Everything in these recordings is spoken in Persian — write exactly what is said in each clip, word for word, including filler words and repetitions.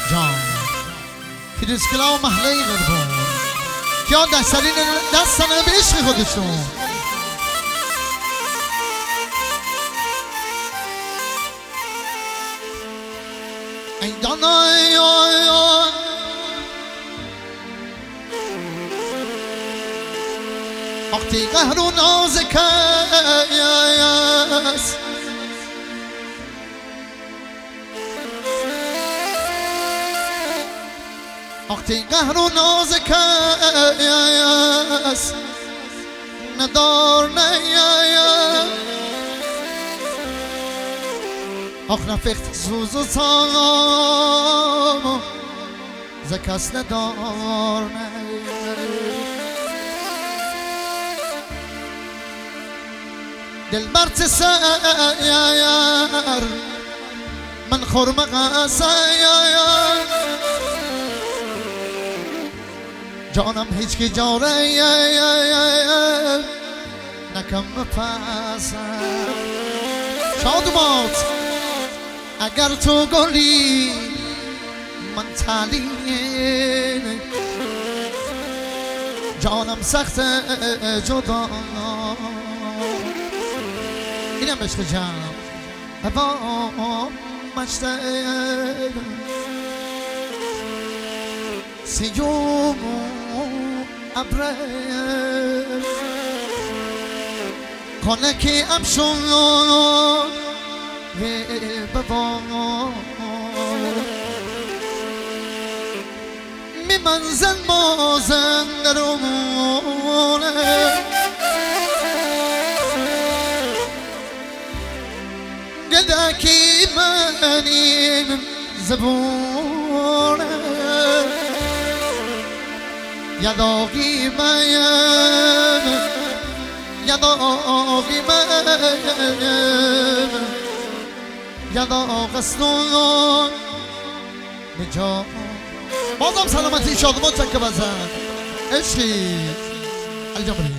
جان فیروزکلا و محله قربان که ها دسترین دستن به عشق خودشون. ای دانای آی آی وقتی قهر و ناز کس وقتی قهر و ناز کس ندار نیاید آخ نفخت سوز و سام ز کس ندار نیاید دل برت سیر من خرمق سیر جانم هیچ کی جاره نکم پسم شادمات اگر تو گلی من تعلیم جانم سخت جدا اینم عشق جمع هوا مشتاق سیوم ابره کنه که امشون و بابا می منزل مازن درونه گداکی منی زبونه یداغی من یداغی من یداغ استون نجا بازم سلامتی شادمان چکه بزن عشقی الجبری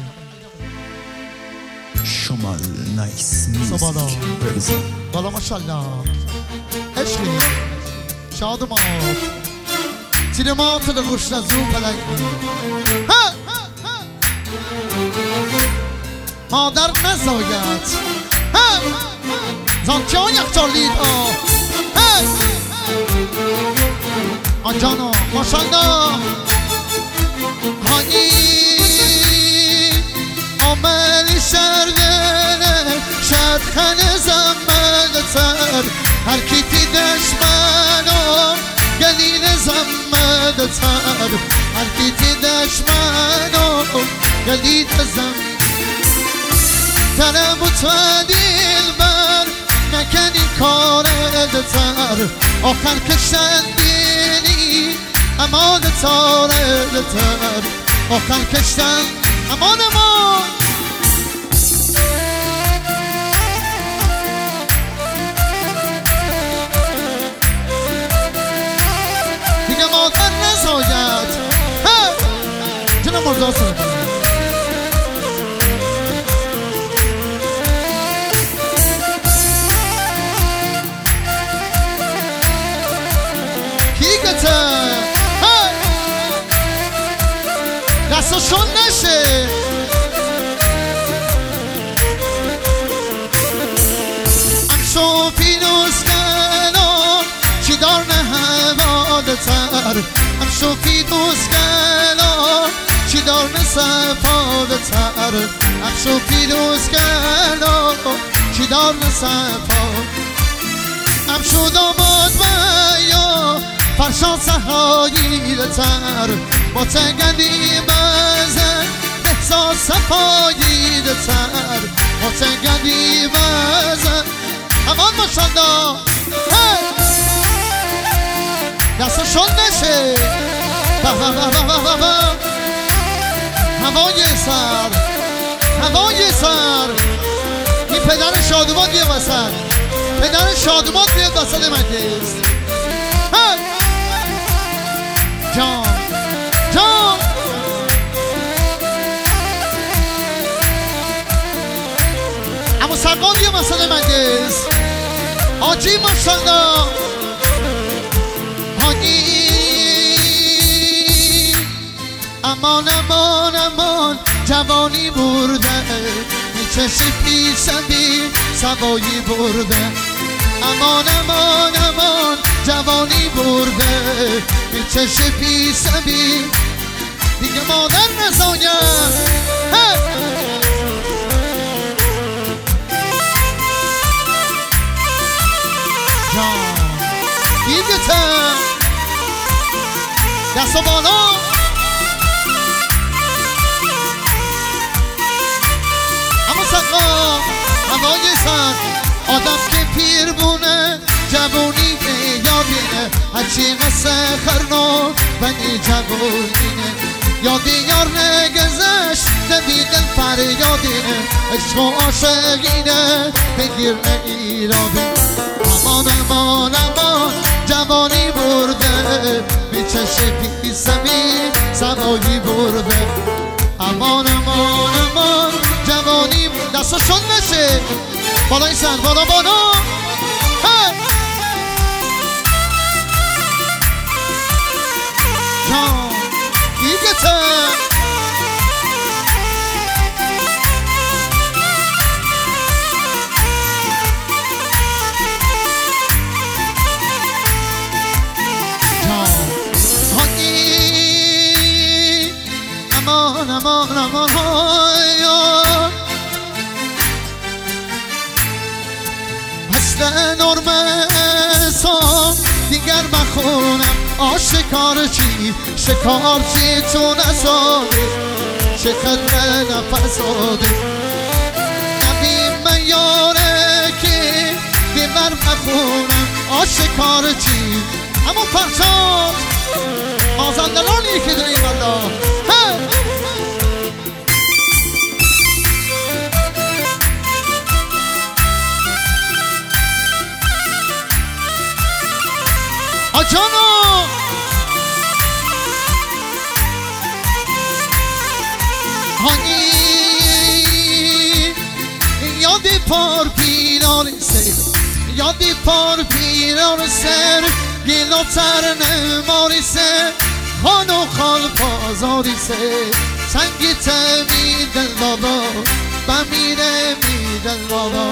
شمال نایس میوزیک بالا ماشالله عشقی شادمان سینمات لغوش نزو پلنگی مادر نزاید زانچه ها یخچالید آه آنجانا ماشالله هایی آمل شرده شرخن زمن سر هر کی دیدش منو گلیل زمن تر هر کی دیدش منو گلیل زمن ترم و تو دیل بر نکنی کار دتر آخر کشندینی امان تاره دتر آخر کشتن امان ما دیگه مادر نزاید جنه مردا سر دستشون نشه امشو پیروز کلام چی دار نه هوادتر امشو پیروز کلام چی دار نه صفادتر امشو پیروز کلام چی دار نه صفاد امشو داماد بیا فرشان سهایی لتر با تنگلی بزن احساس پایی لتر با تنگلی بزن امان ماشالله دستشون نشه هوای سر هوای سر این پدر شادومان بیه وسط پدر شادومان بیه وسط مجلس جان جان اما سرقان بیه وسط مجلس حاجی ماشالله حاجی امان امان امان جوانی برده میچشی پیشم بی سوایی برده امان امان امان جوانی برده میچشی پیشم بی دیگه مادر نزایم جان دیدتم دست و بالا اما سقا هوای سر آدم که پیر بونه جوانی یادینه هرچی مثل خرنا بنی جوانینه یادی یار نگذشت نبیدن فریادینه عشق و عاشقینه بگیر نگیرابه امان امان امان جوانی برده میچشه پیسمی سوایی برده امان امان امان جوانی برده دستو شد بشه بالای سر بالا بالا جان دیگه امان امان امان های مثل نرمه سام دیگر بخونم آشکار چی شکار چی تو نزاده چه خدمه نفس آده نبیم من یاره که دیگر بخونم آشکار چی اما فرشاد آزندلان یکی دونه این بنده آجانو هانی یادی پار پیران سر یادی پار پیران سر گیلا تر نماری سر خانو خال بازاری سر سنگی ته میدن بابا بمیره میدن بابا